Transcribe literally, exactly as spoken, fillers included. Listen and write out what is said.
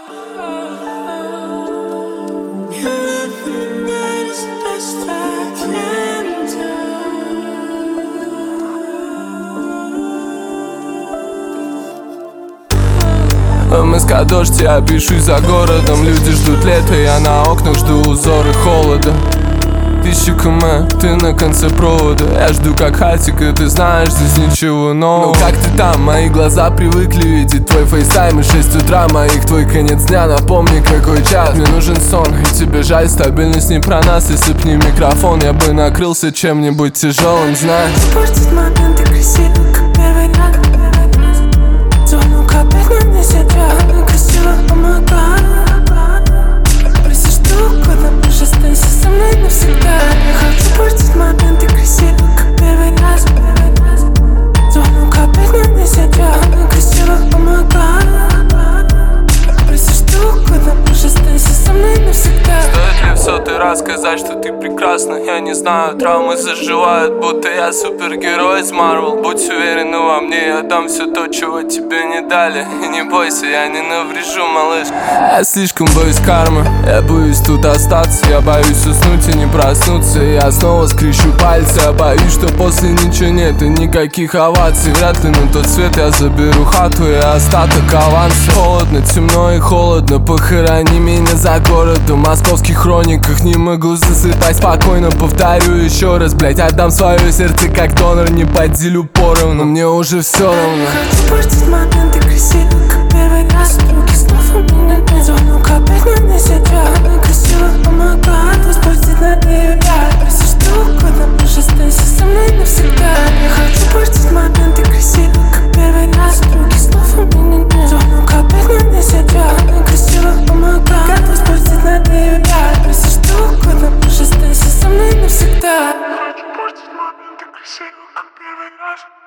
МСК дождь, я пишу за городом. Люди ждут лета, я на окнах жду узоры холода. Тысячи км, ты на конце провода. Я жду как хатик, и ты знаешь, здесь ничего нового. Ну как ты там? Мои глаза привыкли видеть твой фейстайм. И шесть утра моих, твой конец дня. Напомни, какой час. Мне нужен сон, и тебе жаль, стабильность не про нас. Если б не микрофон, я бы накрылся чем-нибудь тяжелым, знаешь. Испортить моменты красиво, как первый раз. Звонок опять, но не сейчас. Она красиво помогает. Прости, что угодно, лишь останься со мной навсегда. Я хочу портить моменты красиво, как первый раз. Звонок опять, но не сейчас. Она красиво помогает. Прости, что угодно, лишь останься со мной навсегда. Стоит ли в сотый раз сказать, что ты прекрасна? Я не знаю, травмы заживают, будто я супергерой из Марвел. Будь уверена во мне, я дам все то, чего тебе не дали. И не бойся, я не наврежу, малыш. Я слишком боюсь кармы, я боюсь тут остаться. Я боюсь уснуть и не проснуться. И я снова скрещу пальцы. Я боюсь, что после ничего нет и никаких оваций. Вряд ли на тот свет я заберу хату и остаток аванса. Холодно, темно и холодно, похорони меня за городом. В московских хрониках не могу засыпать спокойно. Повторю еще раз, блять, отдам свое сердце как донор. Не поделю поровну, мне уже все равно. Хочу портить моменты красиво, как первый раз. Руки снов у меня нет. Звонок опять, но не сейчас. Она красиво помогает возбудить на нее я. Прости, что угодно, лишь останься со мной навсегда. Я хочу портить моменты красиво, как первый раз. Руки снов у меня нет. Звонок опять, но не сейчас. Она красиво помогает возбудить на нее я. Прости, что угодно, лишь останься со мной навсегда. Хочу портить моменты красиво, как первый раз.